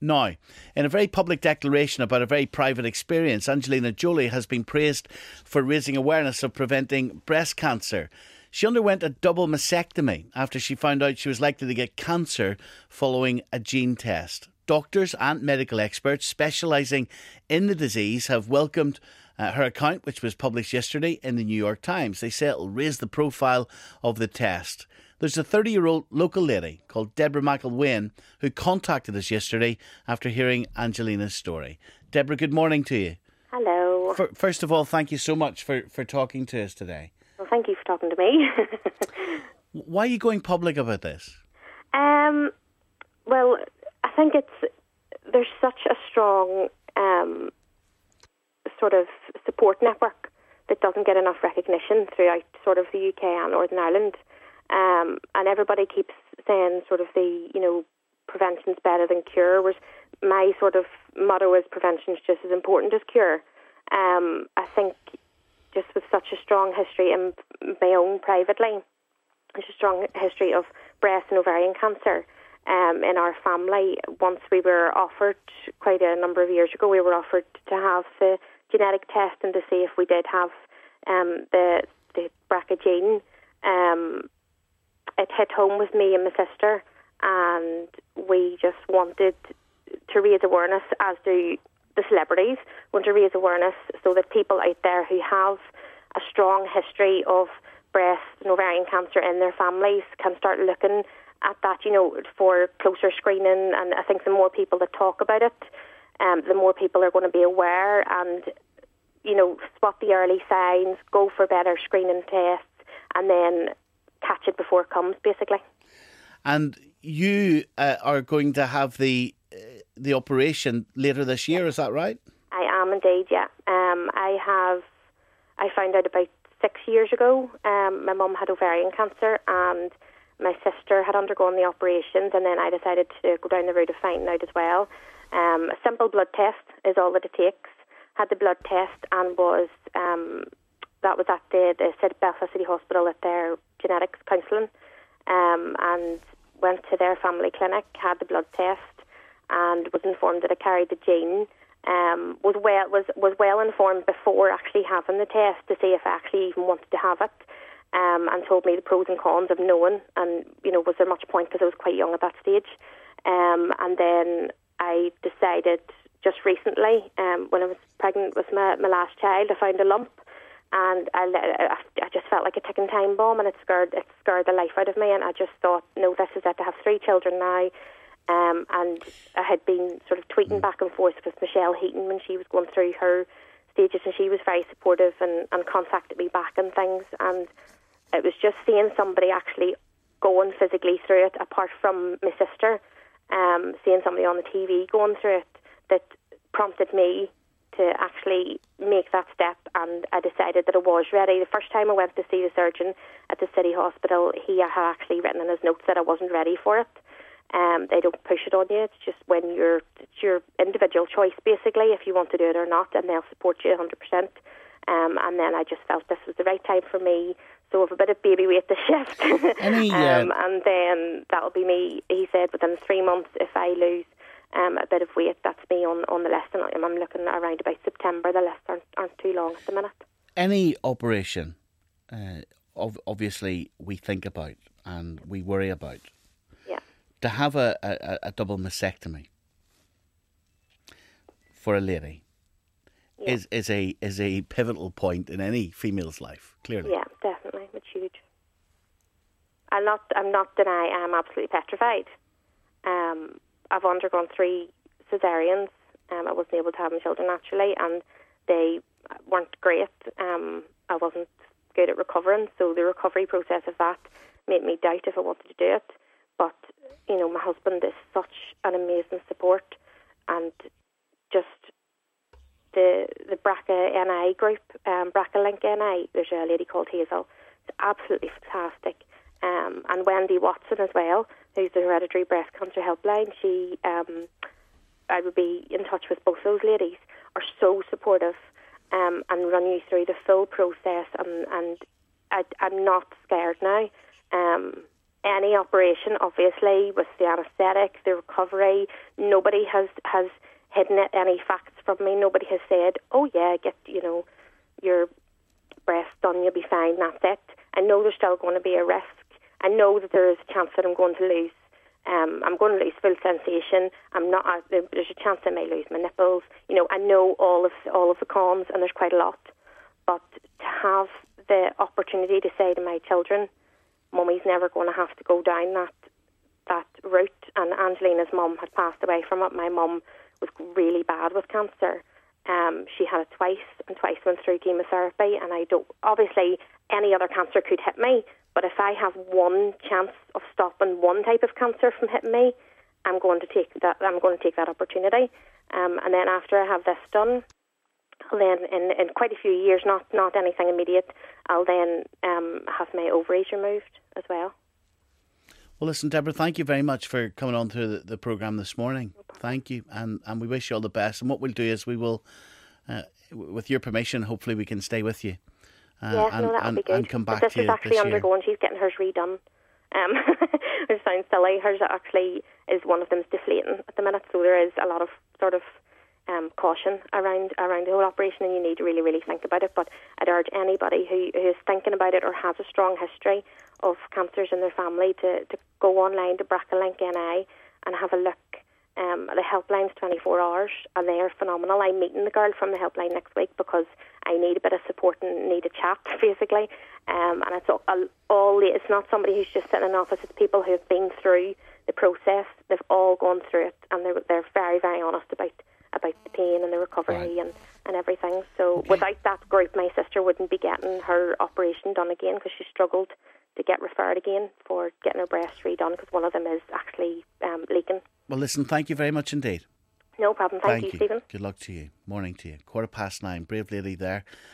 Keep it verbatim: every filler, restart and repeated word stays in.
Now, in a very public declaration about a very private experience, Angelina Jolie has been praised for raising awareness of preventing breast cancer. She underwent a double mastectomy after she found out she was likely to get cancer following a gene test. Doctors and medical experts specialising in the disease have welcomed uh, her account, which was published yesterday in the New York Times. They say it will raise the profile of the test. There's a thirty-year-old local lady called Deborah McElwain who contacted us yesterday after hearing Angelina's story. Deborah, good morning to you. Hello. For, first of all, thank you so much for, for talking to us today. Well, thank you for talking to me. Why are you going public about this? Um, well, I think it's there's such a strong um, sort of support network that doesn't get enough recognition throughout sort of the U K and Northern Ireland. Um, and everybody keeps saying sort of the, you know, prevention's better than cure, whereas my sort of motto is prevention's just as important as cure. Um, I think just with such a strong history in my own privately, there's a strong history of breast and ovarian cancer um, in our family. Once we were offered, quite a number of years ago, we were offered to have the genetic test and to see if we did have um, the, the B R C A gene. Um, It hit home with me and my sister, and we just wanted to raise awareness, as do the celebrities, want to raise awareness so that people out there who have a strong history of breast and ovarian cancer in their families can start looking at that, you know, for closer screening. And I think the more people that talk about it, um, the more people are going to be aware and, you know, spot the early signs, go for better screening tests, and then catch it before it comes, basically. And you uh, are going to have the uh, the operation later this year, is that right? I am indeed, yeah. Um, I have, I found out about six years ago, um, my mum had ovarian cancer and my sister had undergone the operations, and then I decided to go down the route of finding out as well. Um, a simple blood test is all that it takes. Had the blood test and was, um, that was at the, the Belfast City Hospital at their genetics counselling, um, and went to their family clinic, had the blood test, and was informed that I carried the gene. Um, was well was was well informed before actually having the test to see if I actually even wanted to have it, um, and told me the pros and cons of knowing, and you know, was there much point because I was quite young at that stage. Um, and then I decided just recently, um, when I was pregnant with my, my last child, I found a lump. And I, I just felt like a ticking time bomb, and it scared it scared the life out of me. And I just thought, no, this is it. I have three children now, um, and I had been sort of tweeting back and forth with Michelle Heaton when she was going through her stages, and she was very supportive and, and contacted me back and things. And it was just seeing somebody actually going physically through it, apart from my sister, um, seeing somebody on the T V going through it, that prompted me to actually make that step, and I decided that I was ready. The first time I went to see the surgeon at the City Hospital, he had actually written in his notes that I wasn't ready for it. Um, they don't push it on you. It's just when you're, it's your individual choice, basically, if you want to do it or not, and they'll support you one hundred percent. Um, and then I just felt this was the right time for me. So with a bit of baby weight to shift. Any, uh... um, and then that'll be me, he said, within three months, if I lose Um, a bit of weight, that's me on, on the list, and I'm looking around about September. The lists aren't, aren't too long at the minute. Any operation, uh, ov- obviously, we think about and we worry about. Yeah. To have a, a, a double mastectomy for a lady yeah. is, is a is a pivotal point in any female's life, clearly. Yeah, definitely. It's huge. I'm not, I'm not denying I'm absolutely petrified. Um, I've undergone three cesareans. Um, I wasn't able to have my children naturally, and they weren't great. Um, I wasn't good at recovering, so the recovery process of that made me doubt if I wanted to do it. But, you know, my husband is such an amazing support, and just the the B R C A N I group, um, B R C A Link N I, there's a lady called Hazel. It's absolutely fantastic. Um, and Wendy Watson as well, who's the Hereditary Breast Cancer Helpline. She, um, I would be in touch with both those ladies, are so supportive um, and run you through the full process. And, and I, I'm not scared now. Um, any operation, obviously, with the anaesthetic, the recovery, nobody has, has hidden it, any facts from me. Nobody has said, oh yeah, get, you know, your breast done, you'll be fine, that's it. I know there's still going to be a risk. I know that there is a chance that I'm going to lose. Um, I'm going to lose full sensation. I'm not. Uh, there's a chance I may lose my nipples. You know, I know all of all of the cons, and there's quite a lot. But to have the opportunity to say to my children, "Mummy's never going to have to go down that that route." And Angelina's mum had passed away from it. My mum was really bad with cancer. Um, she had it twice, and twice went through chemotherapy. And I don't. Obviously, any other cancer could hit me. But if I have one chance of stopping one type of cancer from hitting me, I'm going to take that. I'm going to take that opportunity. Um, and then after I have this done, then in, in quite a few years, not not anything immediate, I'll then um, have my ovaries removed as well. Well, listen, Deborah, thank you very much for coming on to the, the programme this morning. No thank you, and and we wish you all the best. And what we'll do is we will, uh, with your permission, hopefully we can stay with you. Uh, yeah, and, no, that'll and, be good. And come back but this to is you actually this undergoing. Year. She's getting hers redone. Um, it sounds silly. Hers actually is one of them's deflating at the minute, so there is a lot of sort of um, caution around around the whole operation, and you need to really, really think about it. But I'd urge anybody who, who is thinking about it or has a strong history of cancers in their family to, to go online to BRCA-Link N I and have a look. Um, the helpline's twenty-four hours, and they are phenomenal. I'm meeting the girl from the helpline next week because I need a bit of support and need a chat, basically. Um, and it's all, all it's not somebody who's just sitting in an office. It's people who have been through the process. They've all gone through it, and they're they're very, very honest about about the pain and the recovery right. and, and everything. So okay. Without that group, my sister wouldn't be getting her operation done again because she struggled to get referred again for getting her breast redone because one of them is actually um, leaking. Well, listen, thank you very much indeed. No problem. Thank, Thank you, you, Stephen. Good luck to you. Morning to you. Quarter past nine. Brave lady there.